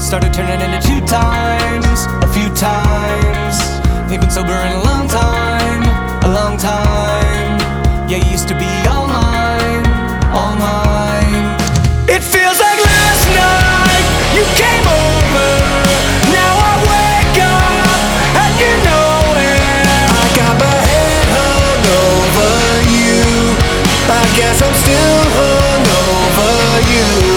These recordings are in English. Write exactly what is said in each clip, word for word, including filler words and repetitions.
started turning into two times, a few times. You've been sober in a long time, a long time. Yeah, you used to be all mine, all mine. It feels like last night you came over. Now I wake up and you know it. I got my head hung over you. I guess I'm still hung over you.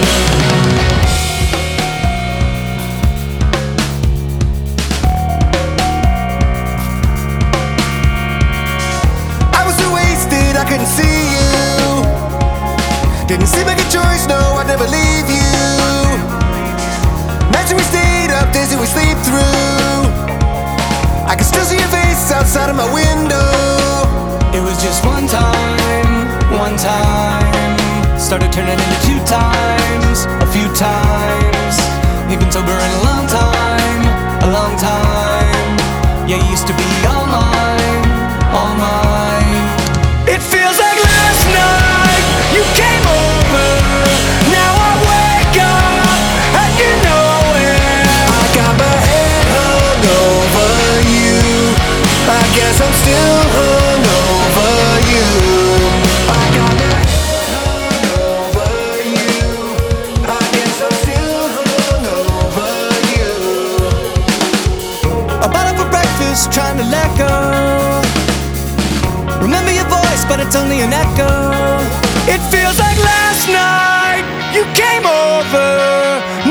I couldn't see you. Didn't seem like a choice, no, I'd never leave you. Nights we stayed up, days that we sleep through. I can still see your face outside of my window. It was just one time, one time. Started turning into two times, a few times. You've been sober in a long time, a long time. Yeah, you used to be all mine, all mine. It feels like last night you came over. Now I wake up and you know it. I got my head hung over you. I guess I'm still hung over you. I got my head hung over you. I guess I'm still hung over you. I bought up for breakfast, trying to let go. Remember your voice, but it's only an echo. It feels like last night you came over.